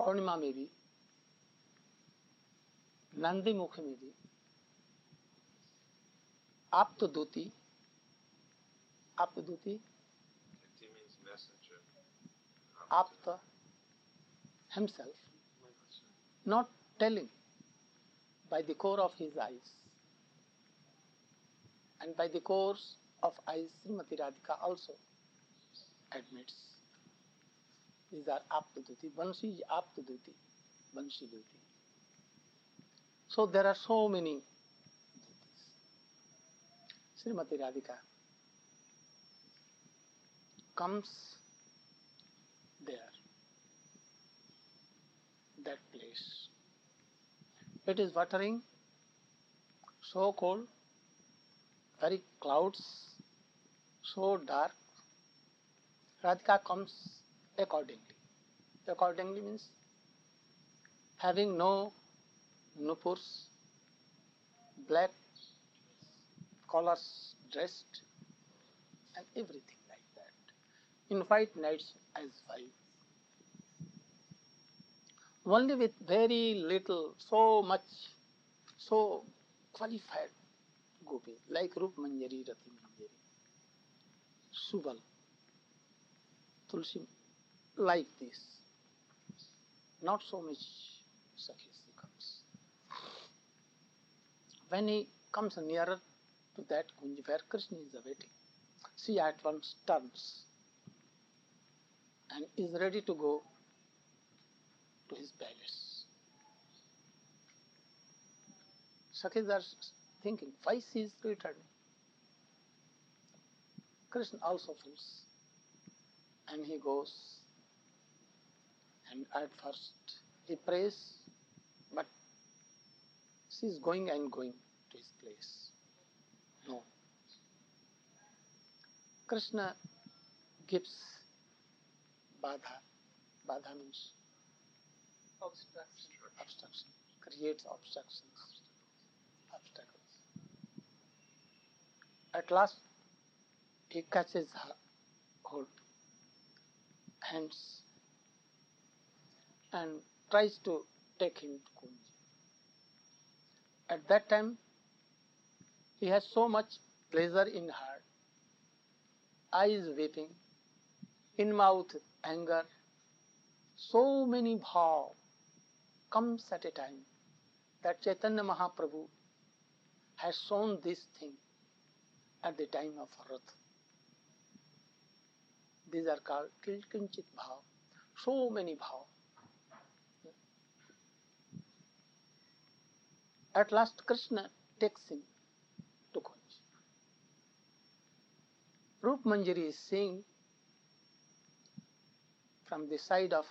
पौर्णिमा में भी, नंदी मुख में भी आप्तदूती means messenger. Apta himself, not telling by the core of his eyes, and by the course of eyes Srimati Radhika also admits. These are Aptaduti. Bansi is Aptaduti, Bansi Duti. So there are so many duties. Srimati Radhika comes there, that place. It is watering, so cold, very clouds, so dark. Radhika comes accordingly. Accordingly means having no nupurs, black collars dressed, and everything like that. In white nights as well. Only with very little, so much, so qualified gopis, like Rup Manjari, Rati Manjari, Subal, Tulsi, like this. Not so much Sakhis comes. When he comes nearer to that Kunj where Krishna is awaiting, she at once turns and is ready to go to his palace. Sakhis are thinking, why she is returning? Krishna also feels, and he goes, and at first he prays, but she is going and going to his place. No. Krishna gives badha. Badha means obstruction. Creates obstructions. Obstacles. At last he catches her hands and tries to take him to Kunj. At that time he has so much pleasure in heart, eyes weeping, in mouth anger, so many bhav comes at a time that Chaitanya Mahaprabhu has shown this thing at the time of Rath. These are called Kilkinchit bhav, so many bhav. At last Krishna takes him to Kunj. Rup Manjari is seeing from the side of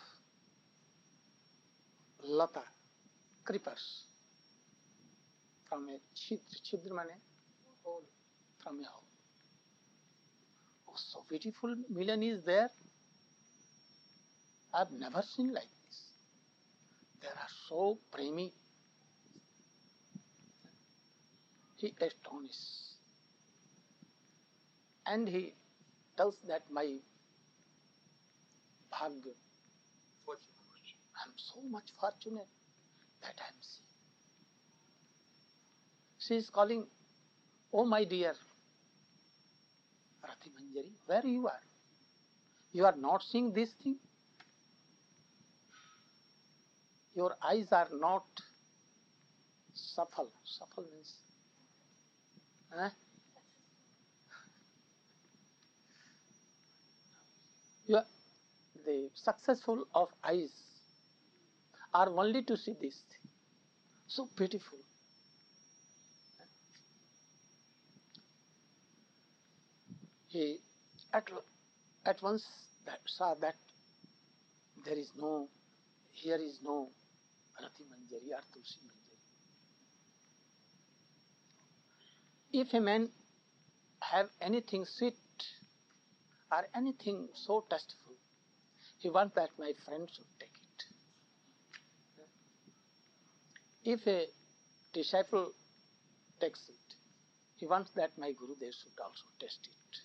Lata, creepers, from a chidra mane, hole, from a hole. Oh, so beautiful Milan is there. I've never seen like this. They are so premi. He astonishes. And he tells that my bhagya, I'm so much fortunate that I'm seeing. She is calling, oh my dear Rati Manjari, where you are? You are not seeing this thing? Your eyes are not safal. Safal means, you are, the successful of eyes are only to see this thing. So beautiful. He at once saw that there is no, here is no Rati Manjari or Tulsi Manjari. If a man have anything sweet or anything so tasteful, he wants that my friend should take it. If a disciple takes it, he wants that my Gurudev should also taste it.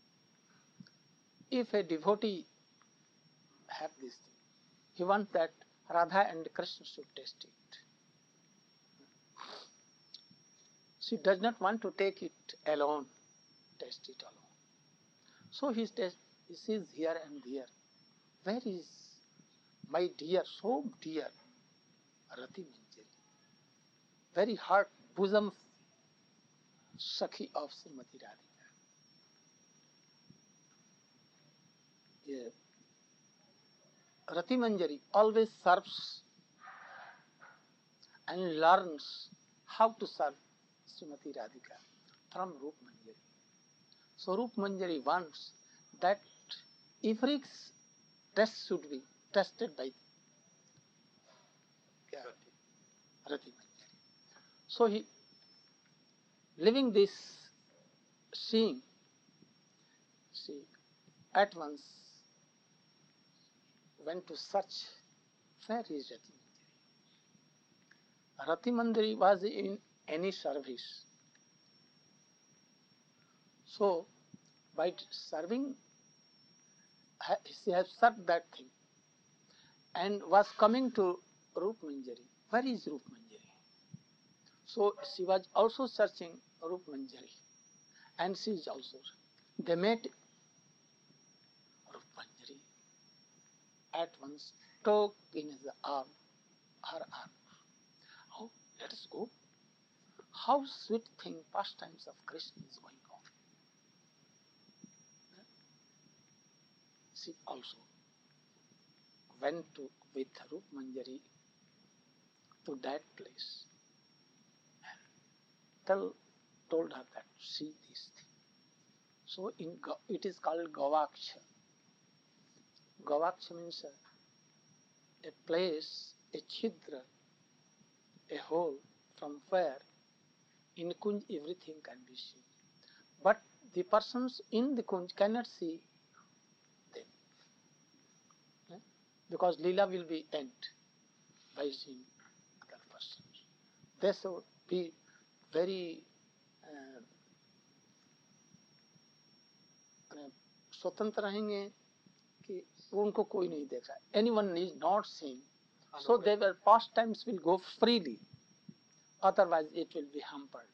If a devotee have this thing, he wants that Radha and Krishna should taste it. She does not want to take it alone, taste it alone. So he sees here and there. Where is my dear, so dear Rati Manjari? Very heart, bosom Sakhi of Srimati Radhika. Yeah. Rati Manjari always serves and learns how to serve Srimati Radhika from Rup Manjari. So Rup Manjari wants that Ifrik's test should be tested by Rati Manjari. So he, living this scene, she at once went to search where is Rati Manjari. Rati Manjari was in any service. So by serving, she has served that thing and was coming to Rup Manjari. Where is Rup Manjari? So she was also searching Rup Manjari, and she is also. They met. Rup Manjari at once took in his arm, her arm. Oh, let us go. How sweet thing pastimes of Krishna is going on. She also went to with Rup Manjari to that place and told her that see this thing. So it is called Gavaksha. Gavaksha means a place, a chidra, a hole from where in Kunj everything can be seen. But the persons in the Kunj cannot see them. Because Leela will be end by seeing other persons. They should be very स्वतंत्र रहेंगे कि उनको कोई नहीं देख रहा. Anyone is not seen. So their pastimes will go freely. Otherwise it will be hampered.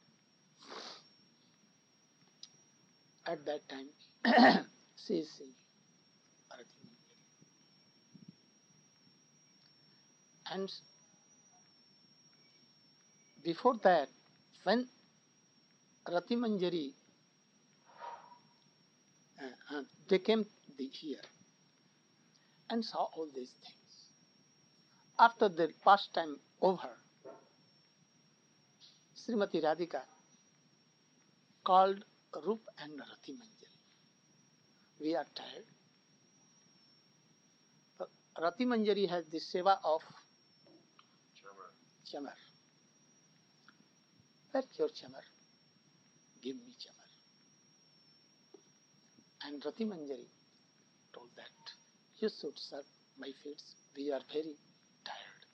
At that time, she is seeing Rati Manjari. And before that, when Rati Manjari, they came here and saw all these things. After the pastime over, Srimati Radhika called Rup and Rati Manjari. We are tired. Rati Manjari has the seva of chamar. Where's your chamar? Give me chamar. And Rati Manjari told that you should serve my feet. We are very tired.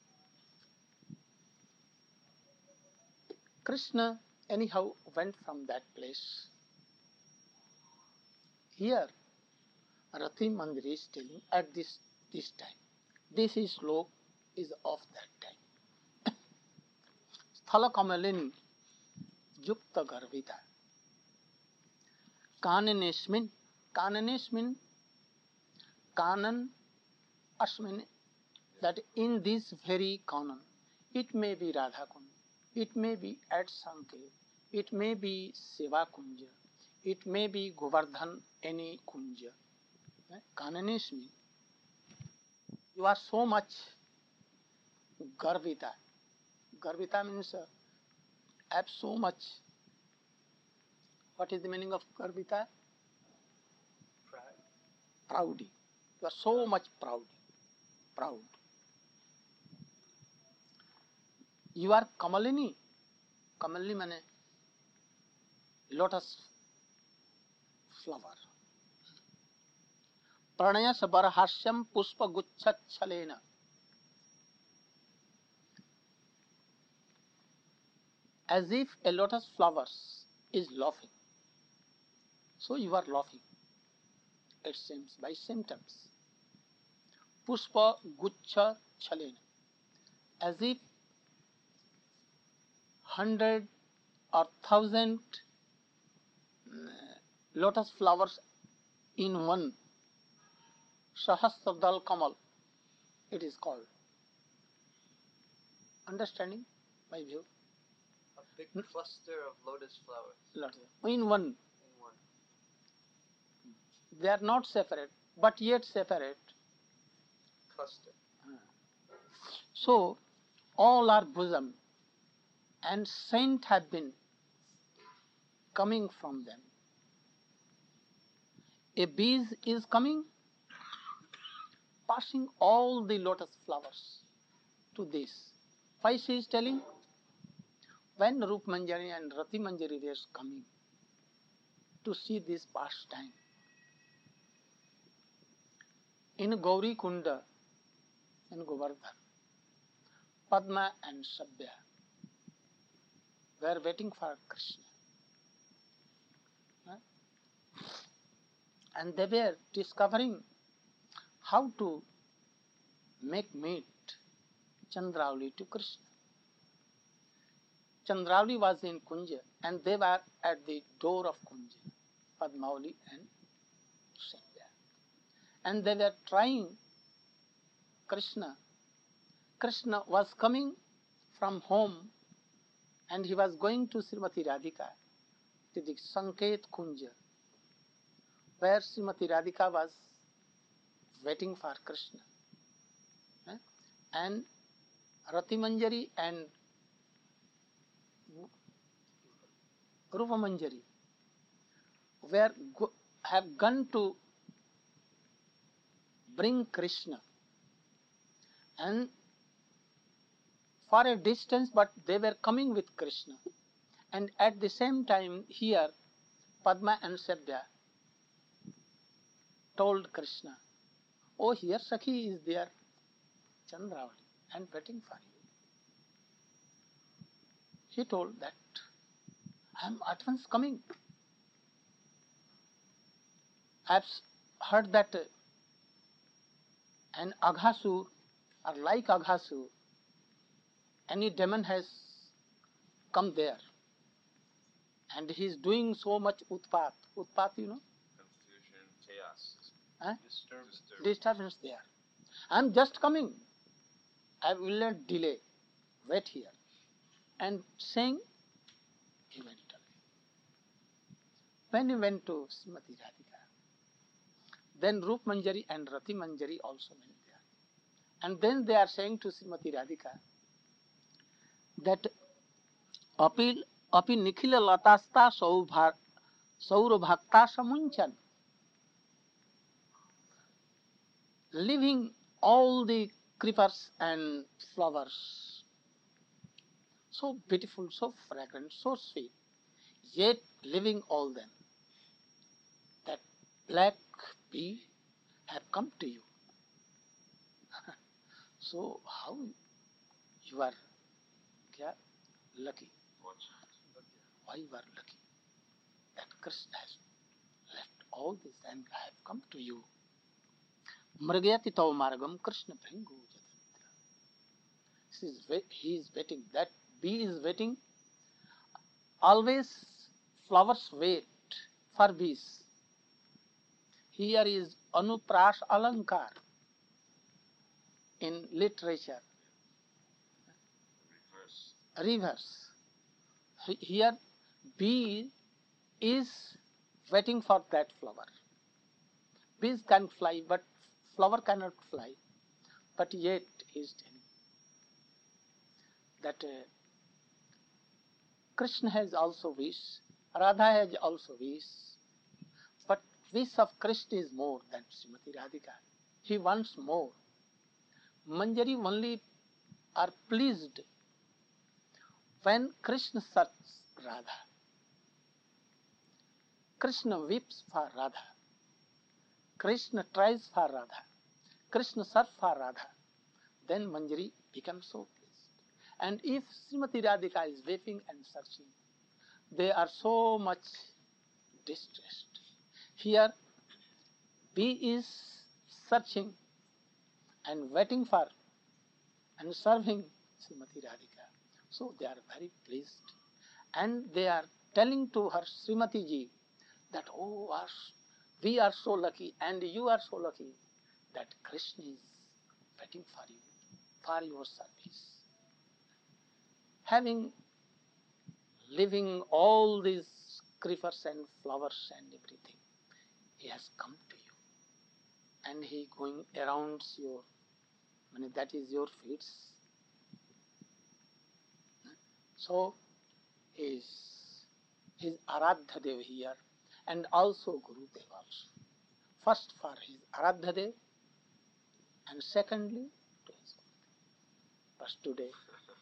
Krishna anyhow went from that place. Here, Rati Manjari is telling at this time. This is slok is of that time. Sthala Kamalini Yukta Garvita. Kananesmin. Kananesmin. Kanan Ashmin. That in this very kanan, it may be Radha Kunja, it may be at Sanket, it may be Seva Kunja, it may be Govardhan any Kunja. Kananesmin. You are so much Garvita. Garvita means have so much. What is the meaning of Garvita? Proudy. You are so much proud. You are Kamalini. Kamalini means lotus flower. Pranaya Sabarhasyam Pushpa Guchat Chalena. As if a lotus flower is laughing. So you are laughing. It seems by symptoms. Pushpa Gucha Chalena, as if 100 or 1,000 lotus flowers in one, Sahasradal Kamal, it is called. Understanding my view? A big cluster of lotus flowers In one. in one. They are not separate, but yet separate. Cluster. So, all are bosom, and saint have been coming from them. A bee is coming, passing all the lotus flowers to this. Why she is telling? When Rup Manjari and Rati Manjari were coming to see this pastime, in Gauri Kunda, in Govardhan, Padma and Sabya were waiting for Krishna. And they were discovering how to make meat Chandravali to Krishna. Chandravali was in Kunja and they were at the door of Kunja, Padmavali and Sabya. And they were trying Krishna. Krishna was coming from home and he was going to Srimati Radhika, to the Sanket Kunja, where Srimati Radhika was waiting for Krishna. And Rati Manjari and Rupa Manjari have gone to bring Krishna, and for a distance, but they were coming with Krishna. And at the same time, here Padma and Sabya told Krishna, "Oh, here Sakhi is there, Chandravali, and waiting for you." He told that, "I am at once coming." I have heard that an Aghasur, or like Aghasur, any demon has come there, and he is doing so much utpat. Utpat, you know? Confusion, chaos, Disturbance there. I am just coming. I will not delay. Wait here. And saying, he went away. When he went to Srimati Radhika, then Rup Manjari and Rati Manjari also went there. And then they are saying to Srimati Radhika that Api Nikhila Latasta Saurabhakta Samunchan, leaving all the creepers and flowers, so beautiful, so fragrant, so sweet, yet leaving all them, that black bee have come to you. So how you are lucky? Why you are lucky that Krishna has left all this and have come to you? Mragayati tav margam Krishna bhringu jadantya. He is waiting. That bee is waiting. Always flowers wait for bees. Here is Anuprash Alankar in literature. Reverse. Here bee is waiting for that flower. Bees can fly, but flower cannot fly. But yet he is telling that Krishna has also wish, Radha has also wish, but wish of Krishna is more than Srimati Radhika. He wants more. Manjari only are pleased when Krishna searches Radha. Krishna weeps for Radha. Krishna tries for Radha. Krishna searches for Radha. Then Manjari becomes so pleased. And if Srimati Radhika is weeping and searching, they are so much distressed. Here, bee is searching and waiting for and serving Srimati Radhika. So they are very pleased, and they are telling to her Srimati ji that, oh, we are so lucky and you are so lucky that Krishna is waiting for you, for your service. Having living all these creepers and flowers and everything, he has come to you, and he going around your, that is your feet. So his Aradhya Dev here, and also Guru Dev also. First for his Aradhya Dev, and secondly to his Guru Dev. But today,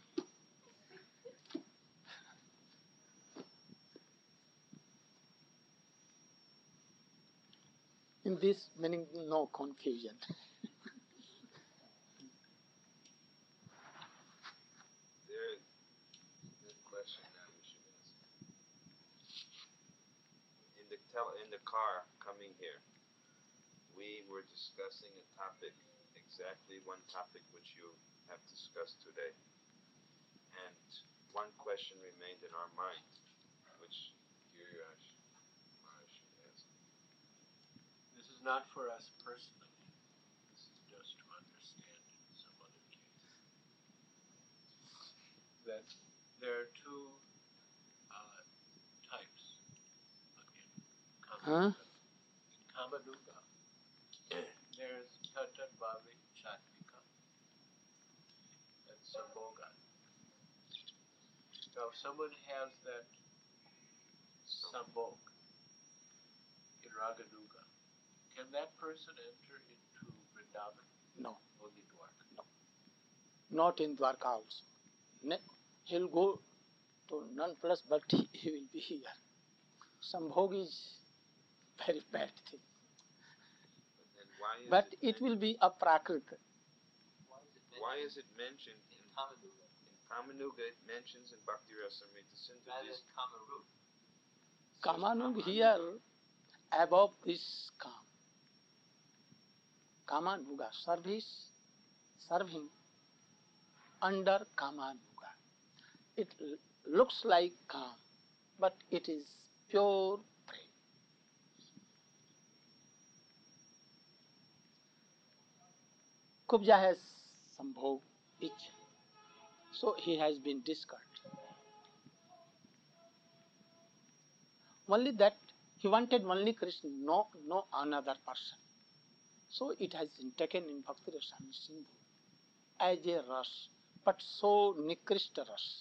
in this meaning, no confusion. There's a question that we should ask. In the car coming here, we were discussing a topic, exactly one topic which you have discussed today. And one question remained in our mind, which Giriraj Maharaj should ask. This is not for us personally. This is just to understand in some other case. That there are two types in Huh? Kamanuga. There's Tata Bhavi Chatvika and Sambhoga. Now, if someone has that Sambhog in Raganuga, can that person enter into Vrindavan? No, Only Dwarka. no, not in Dwarka also. He'll go to none plus, but he will be here. Sambhog is very bad thing. But then why is But it will be a Prakrita. Why is it mentioned in Kamanuga. Kamanuga? It mentions in Bhakti Rasamrita Sindhu. That is Kamaru. Kamanug here above this Kam. Kamanuga, serving under Kamanuga. It looks like Kam, but it is pure prey. Kubja has Sambhog each, so he has been discarded. Only that he wanted only Krishna, no another person. So it has been taken in Bhakti Rasamrita Sindhu as a ras, but so nikrishta ras.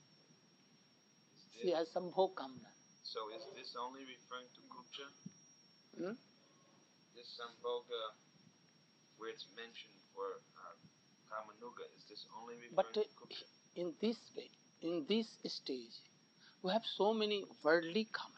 He has Sambhog Kamna. So is this only referring to Kubja? Hmm? This Sambhoga, where it's mentioned for Kamanuga, is this only referring But to Kubja? in this way, in this stage, we have so many worldly kamana.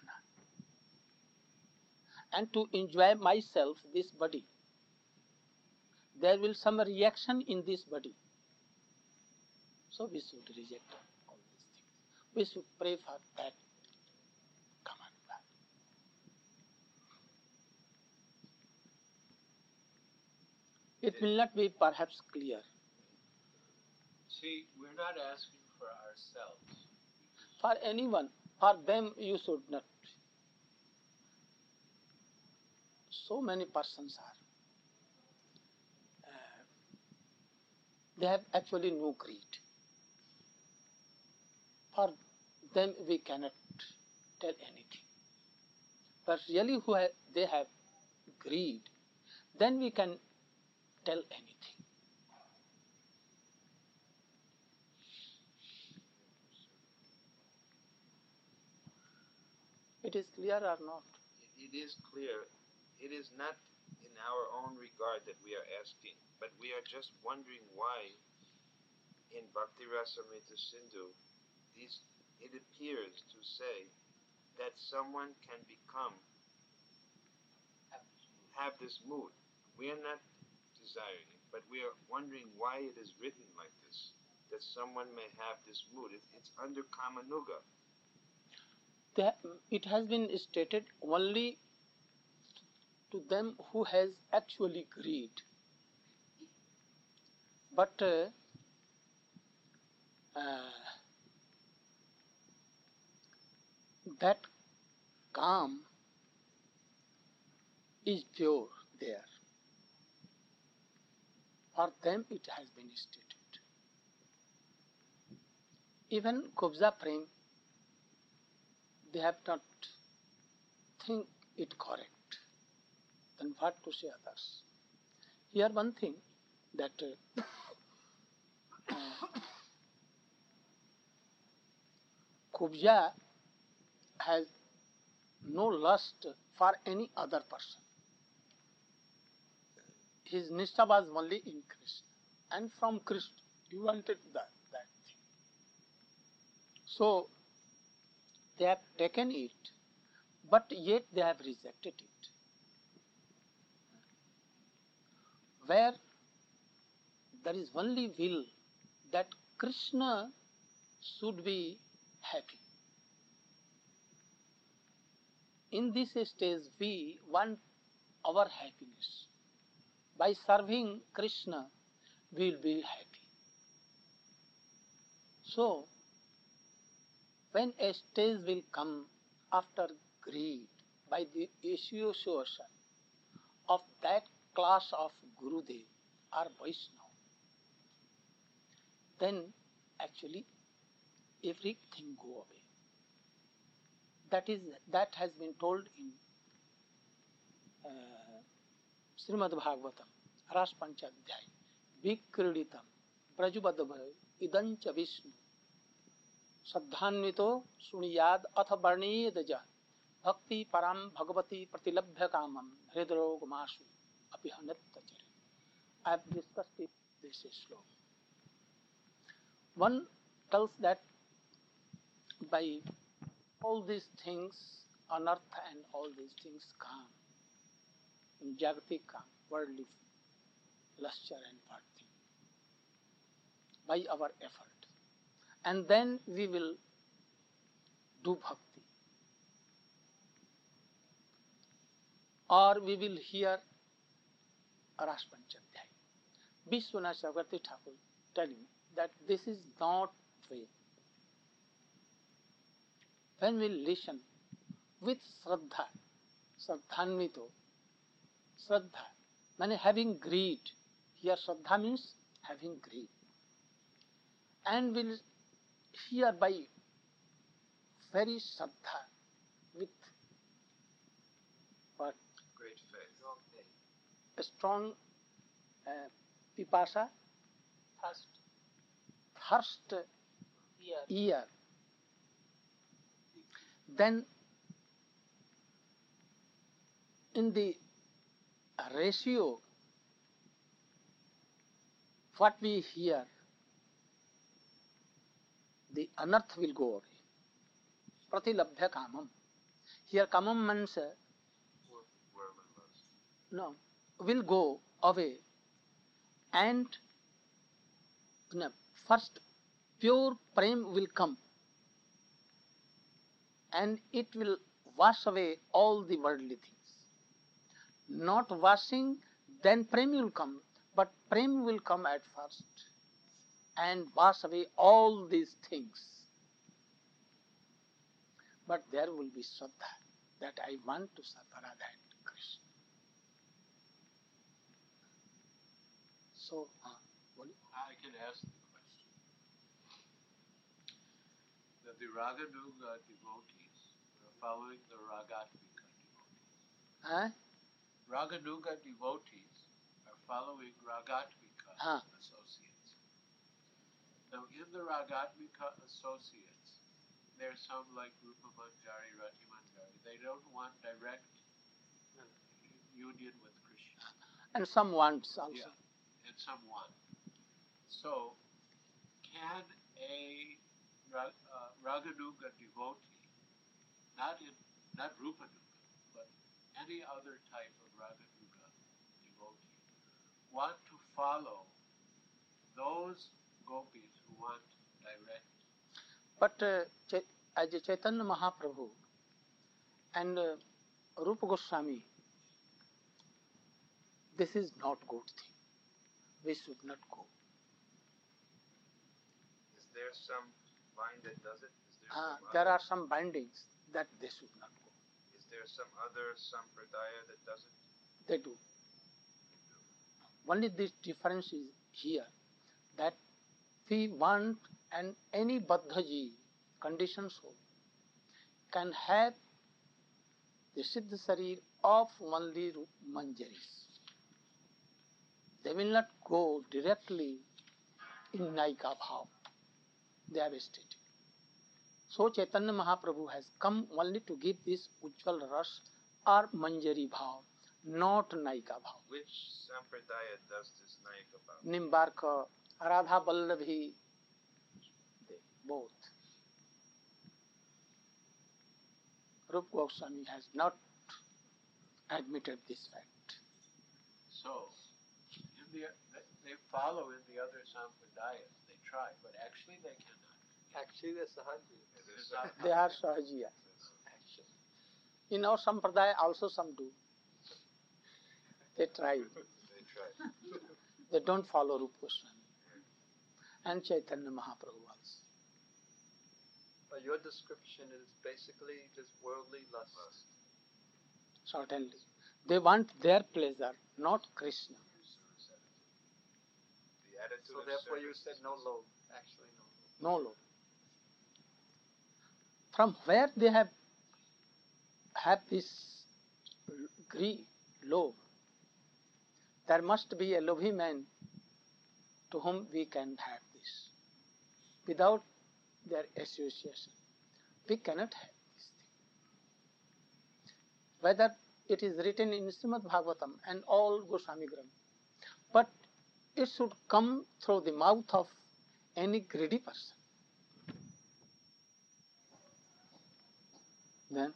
And to enjoy myself, this body, there will some reaction in this body. So we should reject all these things. We should pray for that kamana. It will not be perhaps clear. See, we're not asking for ourselves. For anyone, for them you should not. So many persons are. They have actually no greed. For them we cannot tell anything. But really they have greed, then we can tell anything. It is clear or not? It is clear. It is not in our own regard that we are asking, but we are just wondering why in Bhakti Rasamrita Sindhu it appears to say that someone can have this mood. We are not desiring it, but we are wondering why it is written like this, that someone may have this mood. It's under Kamanuga. It has been stated only to them who has actually greed. But that calm is pure there. For them it has been stated. Even Kubza Prem, they have not think it correct. Then what to say others? Here one thing that Kubja has no lust for any other person. His Nishtha was only in Krishna. And from Krishna, he wanted that thing. So, they have taken it, but yet they have rejected it. Where there is only will that Krishna should be happy. In this stage, we want our happiness. By serving Krishna, we will be happy. So, when a stage will come after greed by the association of that class of Gurudev or Vaishnava, then actually everything go away. That has been told in Srimad Bhagavatam, Ras Panchadhyay, Vikriditam, Brajubadabhay, Idancha Vishnu, Saddhanvito Suniyad Atha Varniyadaja, Bhakti Param Bhagavati Pratilabhya Kamam, Hridrog Masu, Apihanatachari. I have discussed it, this is slow. One tells that by all these things on earth and all these things come in Jagatik come, worldly luster and bhakti by our effort. And then we will do bhakti. Or we will hear Ras Panchadhyay. Vishwanath Chakravarti Thakur telling that this is not way. When we listen with Shraddha, Shraddhanvito, Shraddha, meaning having greed. Here Shraddha means having greed. And will hear by very Shraddha with what? Great faith. A strong pipasa, thirst ear. Then in the ratio, what we hear, the unearth will go away. Pratilabhya kamam. Here kamam means no, will go away. And first pure prem will come. And it will wash away all the worldly things. Not washing, then prem will come. But prem will come at first and wash away all these things. But there will be Shraddha that I want to serve Radha and Krishna. So, I can ask the question. That the Raganuga devotees are following the Ragatmika devotees. Raganuga devotees are following Ragatmika associates. Now, in the Ragatmika associates, there's some like Rupa Manjari, Rati Manjari. They don't want direct union with Krishna. And some wants also. Yeah, and some want. So, can a Raganuga devotee, not Rupanuga, but any other type of Raganuga devotee, want to follow those gopis who want direct? But as Chaitanya Mahaprabhu and Rupa Goswami, this is not good thing. We should not go. there some bind that does it? There are some bindings that they should not go. Is there some other sampradaya that does it? They do. Only this difference is here, that we want and any Baddhaji, conditioned soul, can have the Siddha Sarir of only Manjaris. They will not go directly in Naika Bhav. They have stated. So Chaitanya Mahaprabhu has come only to give this Ujjval Ras or Manjari Bhav, not Naika Bhav. Which sampradaya does this Naika Bhav? Nimbarka, Radha Vallabhi, both. Rupa Goswami has not admitted this fact. So, they follow in the other sampradayas. They try, but actually they cannot. Actually, they're Sahaji. They are Sahajiya. In our sampradaya also some do. They try. They don't follow Rupa Goswami. And Chaitanya Mahaprabhu also. But your description is basically just worldly lust. Certainly. They want their pleasure, not Krishna. So therefore you said no lobe. Actually no lobe. From where they have this greed, lobe, there must be a lobhy man to whom we can have this. Without their association, we cannot have this thing. Whether it is written in Srimad Bhagavatam and all Goswami Granth, but it should come through the mouth of any greedy person. Then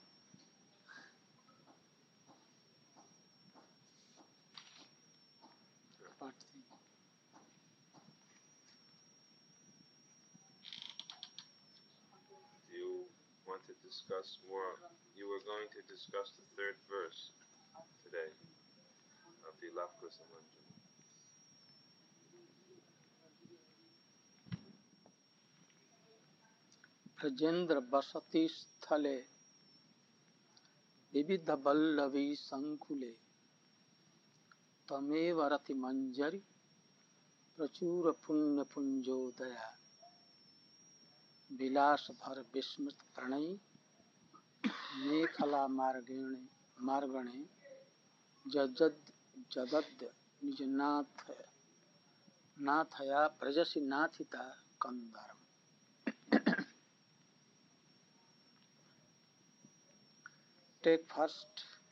what thing? You want to discuss more? You were going to discuss the third verse today of the Lapkusamanjana. Brajendra basati sthale vividha vallavi sankule tameva rati manjari prachura punya punjodaya vilas bhar vismrit pranay mekhala margane jadad nijanath nathaya prajasi nathita kandaram. Take first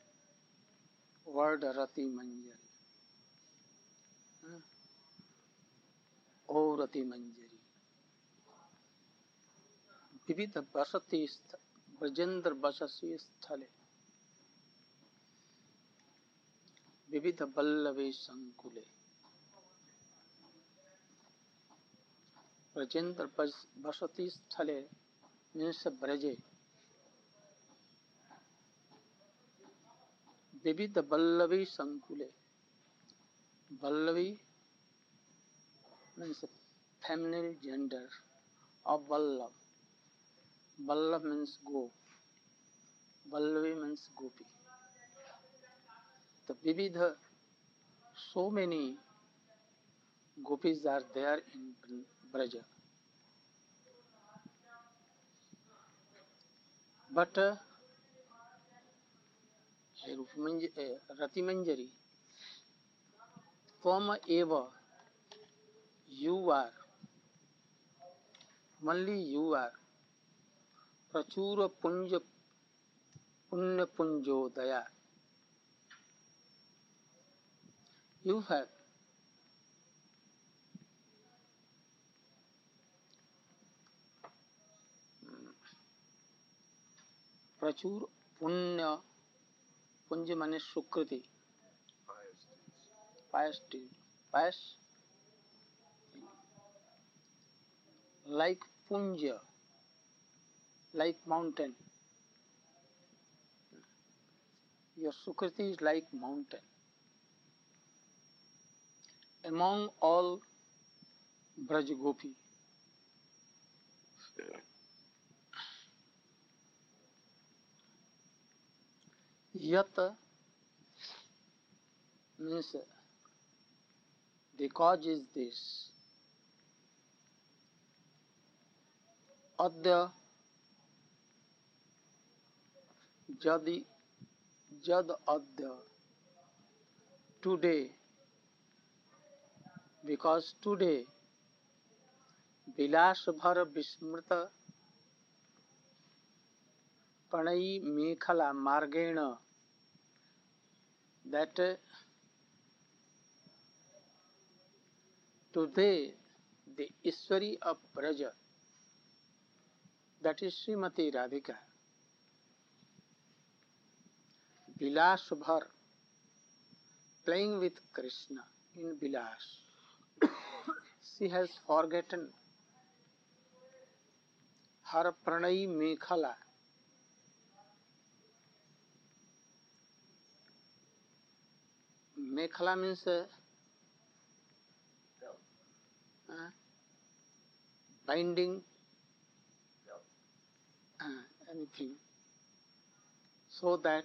word Rati Manjari. O Rati Manjari. Vividha Basati Brajendra Basasi Sthale. Vividha Ballave Sankule. Brajendra Basati Sthale means Braje. Vividha Ballave Sankule. Ballavi means feminine gender of Vallav. Vallav means go. Ballavi means gopi. The Vividha, so many gopis are there in Braja. But Rati Manjari, Tvama Eva, you are, only you are, Prachura Punya Punjodaya. You have Prachur Punya, Punja means Sukriti, pious deed, pious, like Punja, like mountain. Your Sukriti is like mountain. Among all Braj Gopi, Yat means the cause is this. Adya jadi jad adya today, because today विलास भर विस्मृत प्रणयी मेखला मार्गेण, that today the Ishwari of Braja, that is Srimati Radhika, Vilas Bhar, playing with Krishna in Vilas, she has forgotten her Pranayi Mekhala. Mekhala means binding, anything, so that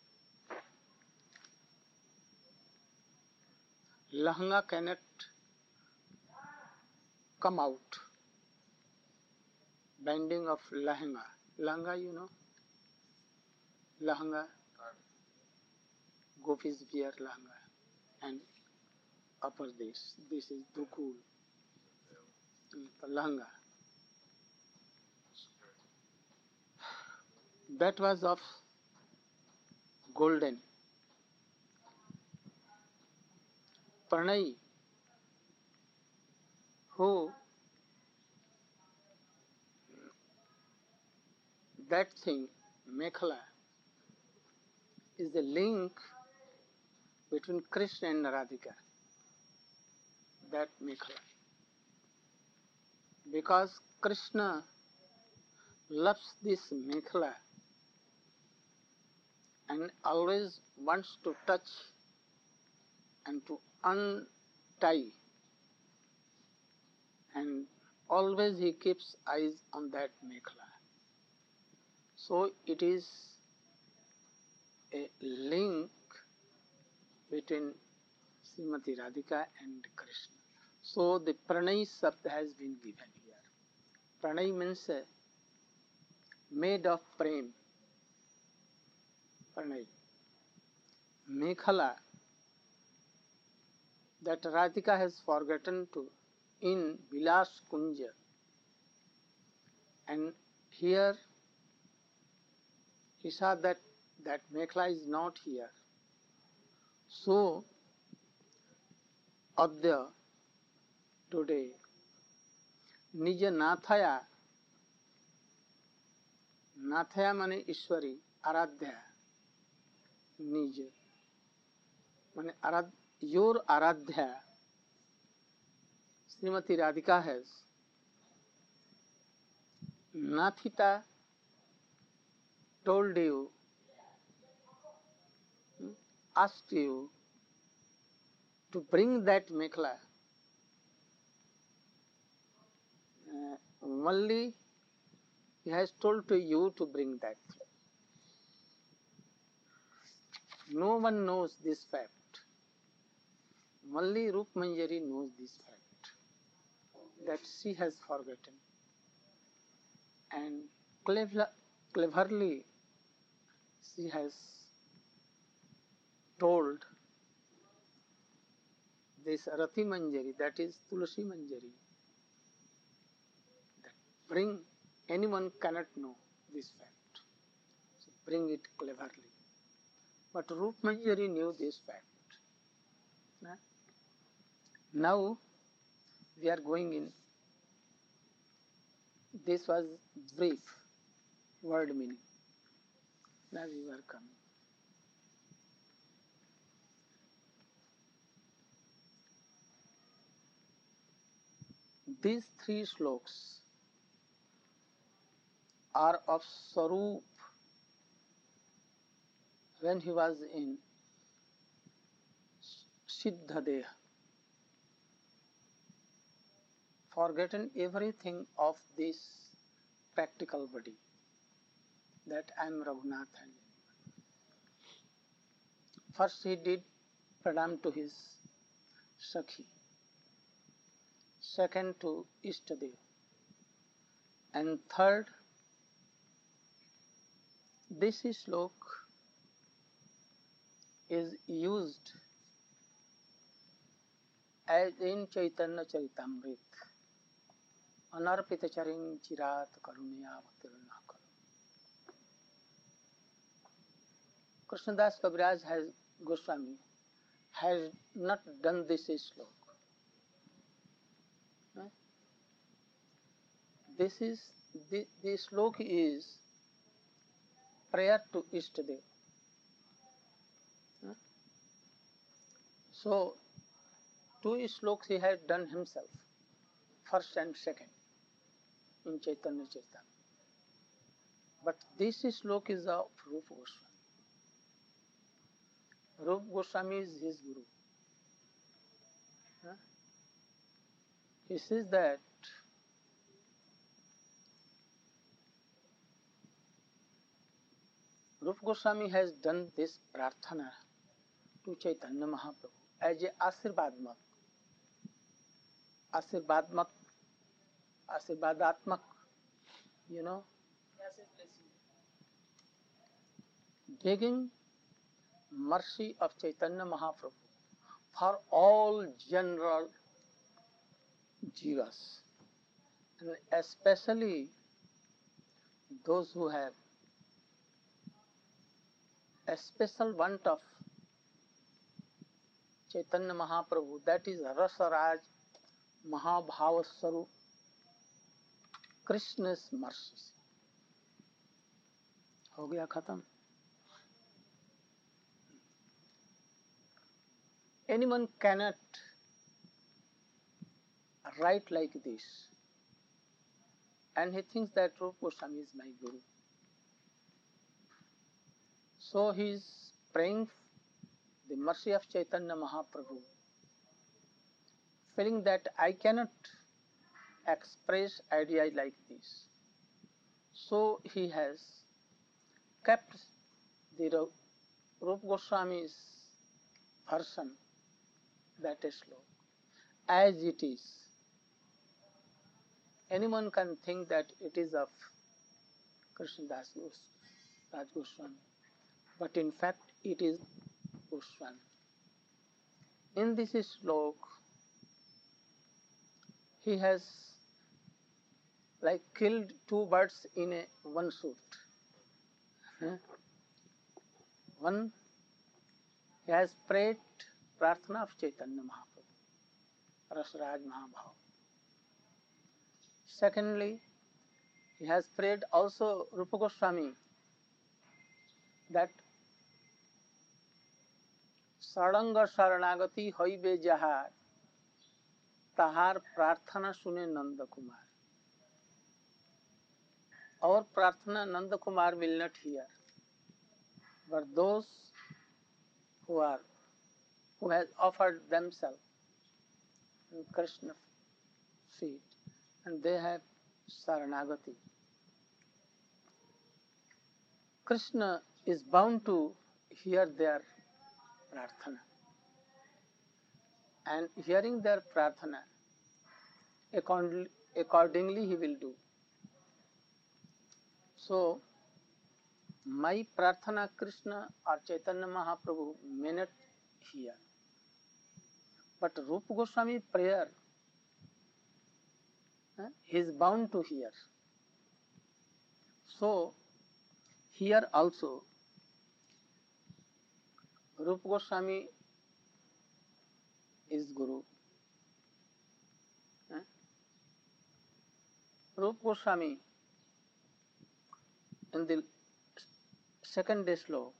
Lahanga cannot come out. Binding of Lahanga. Lahanga, you know? Lahanga. Gopis wear Lahanga. And upper this is Dukul. Lahanga. That was of golden. Pranay, who that thing, Mekhala, is the link between Krishna and Radhika. That Mekhala. Because Krishna loves this Mekhala and always wants to touch and to untie, and always he keeps eyes on that Mekhala. So it is a link between Srimati Radhika and Krishna. So the Pranay Sabda has been given here. Pranay means made of prem. Pranay. Mekhala, that Radhika has forgotten to in Vilas Kunja. And here he saw that Mekhala is not here. So, Adya, today, Nija Nathaya, Nathaya mane Ishwari, Aradhya, Nija, mane your Aradhya, Srimati Radhika has, Nathita told you, asked you to bring that Mekhala. Only he has told to you to bring that. No one knows this fact. Only Rup Manjari knows this fact, that she has forgotten. And cleverly she has told this Rati Manjari, that is Tulsi Manjari, that bring, anyone cannot know this fact. So bring it cleverly. But Rup Manjari knew this fact. Now we are going in. This was brief word meaning. Now we are coming. These three slokas are of Sarup when he was in Siddhadeha, forgotten everything of this practical body, that I am Raghunath. First he did pranam to his Sakhi, second to Ishtadev, and third, this slok is used as in Chaitanya Charitamrita. Anarpita charing chirat karunya avatirna karu. Krishnadas Kaviraj Goswami has not done this slok. The slok is prayer to Ishtadev. So, two sloks he had done himself, first and second, in Chaitanya Charitamrita. But this slok is of Rupa Goswami. Rupa Goswami is his guru. He says that Rupa Goswami has done this prarthana to Chaitanya Mahaprabhu as a Asirvadatmak, begging mercy of Chaitanya Mahaprabhu for all general jivas, and especially those who have a special want of Chaitanya Mahaprabhu, that is Rasaraj Mahabhavaswarup, Krishna's mercy. हो गया खत्म. Anyone cannot write like this, and he thinks that Rupa Goswami is my guru. So he is praying the mercy of Chaitanya Mahaprabhu, feeling that I cannot express idea like this. So he has kept the Rupa Goswami's version, that is slow, as it is. Anyone can think that it is of Krishnadas Raj Goswami, but in fact it is Goswami. In this slok, he has like killed two birds in one shoot. One, he has prayed prarthana of Chaitanya Mahaprabhu, Rasaraj Mahabhav. Secondly, he has prayed also Rupa Goswami, that Saranga Saranagati hoibe jahar, tahar prarthana sune Nanda Kumar. Our prarthana Nanda Kumar will not hear, but those who have offered themselves in Krishna's feet, and they have Saranagati. Krishna is bound to hear their prarthana, and hearing their prarthana, accordingly he will do. So, my prarthana Krishna or Chaitanya Mahaprabhu may not hear, but Rupa Goswami prayer, he is bound to hear. So, here also, Rupa Goswami is Guru. Rupa Goswami in the second slok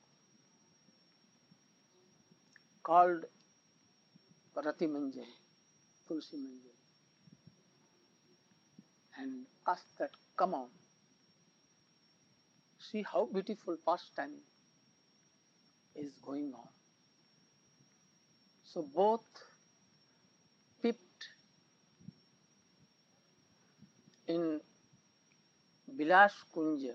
called Rati Manjari, Tulsi Manjari, and asked that, come on, see how beautiful pastime is going on. So both peeped in Vilas Kunja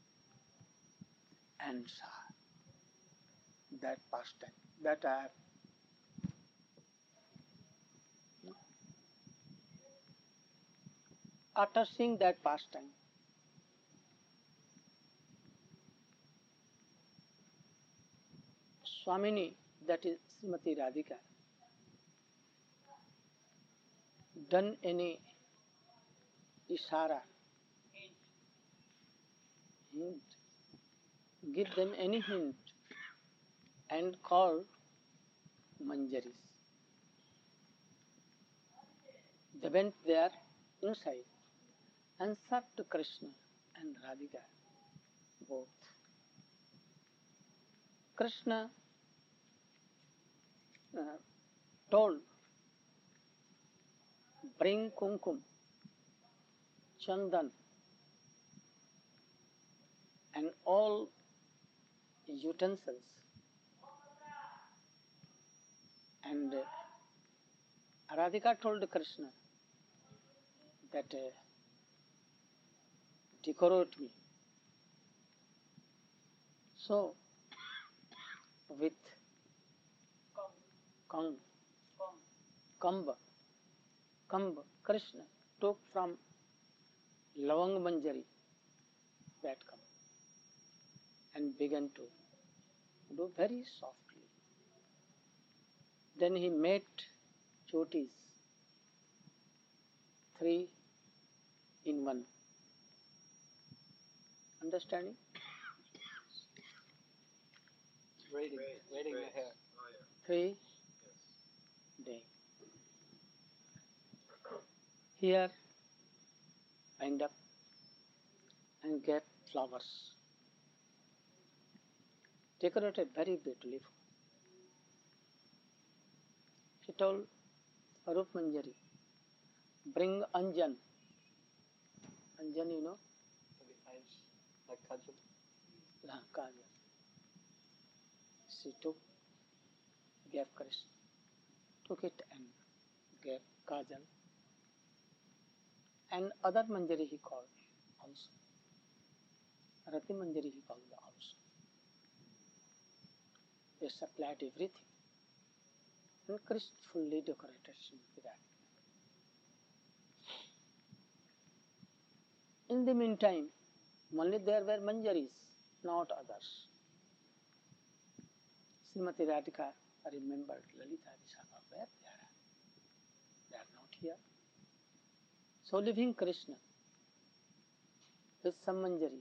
and saw that pastime. That I have. After seeing that pastime, Swamini, that is Srimati Radhika, done any ishara, hint, give them any hint, and call Manjaris. They went there inside and served Krishna and Radhika both. Krishna told, bring kumkum, chandan, and all utensils. And Radhika told Krishna that decorate me. So, with Kamba, Krishna took from Lavang Manjari that Kamba and began to do very softly. Then he made chotis, 3 in 1. Understanding? Braiding the hair. 3 day. Here, wind up and get flowers. Decorated very beautifully. He told Arup Manjari, bring Anjan. Anjan, you know? Like kajal. Kajal. She gave Krishna, took it and gave Kajal. And other Manjari he called also. Rati Manjari he called also. They supplied everything. And Krishna fully decorated Srimati Radhika. In the meantime, only there were Manjaris, not others. Srimati Radhika remembered Lalita Vishakha, where they are? They are not here. So leaving Krishna with some Manjari,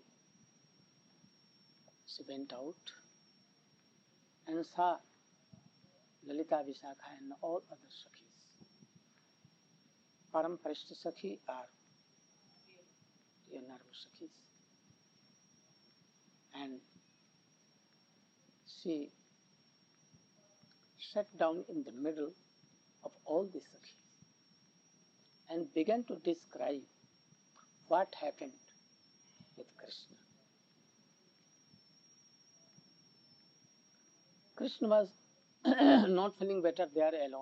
she went out and saw Lalita Vishakha and all other Sakhis. Param Parishta Sakhi are Narva Sakhis. And she sat down in the middle of all the Sakhis and began to describe what happened with Krishna. Krishna was not feeling better there alone.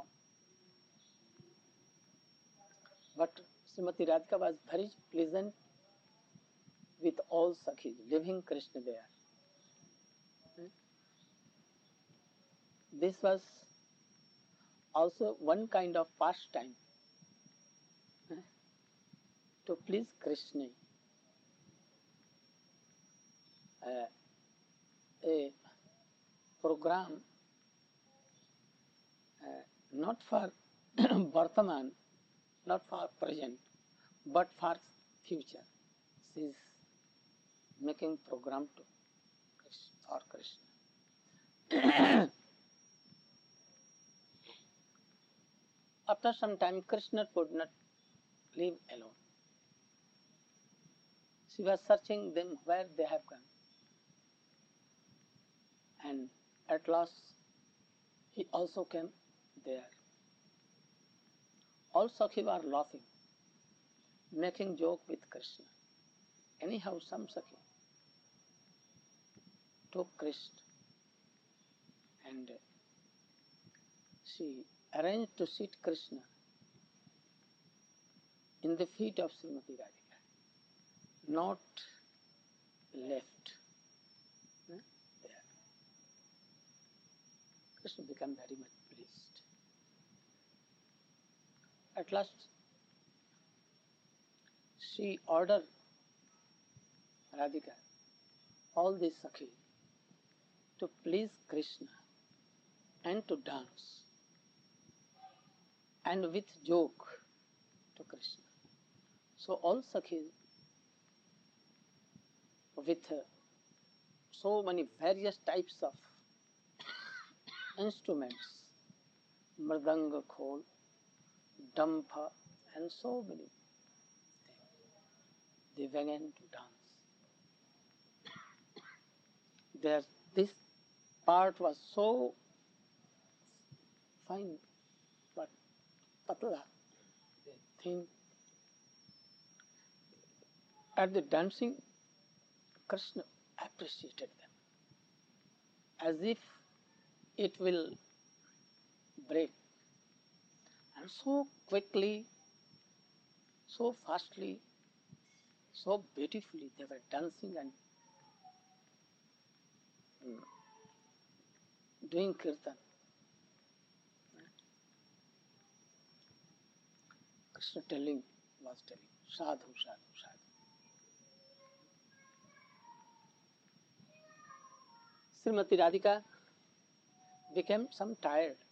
But Srimati Radhika was very pleasant with all Sakhis, leaving Krishna there. This was also one kind of pastime to please Krishna. A program not for Vartaman, not for present, but for future. She is making program for Krishna. After some time, Krishna could not live alone. She was searching them where they have gone. And at last, he also came there. All Sakhi were laughing, making joke with Krishna. Anyhow, some Sakhi took Krishna and she arranged to sit Krishna in the feet of Srimati Radhika, not left there. Krishna became very much pleased. At last, she ordered Radhika, all the Sakhi, to please Krishna and to dance and with joke to Krishna. So all Sakhis with so many various types of instruments, mridanga khol, dampha, and so many things, they began to dance. This part was so fine, but patla, thin. At the dancing, Krishna appreciated them as if it will break. And so quickly, so fastly, so beautifully they were dancing and doing kirtan. Krishna was telling, sadhu, sadhu, sadhu. Srimati Radhika became some tired.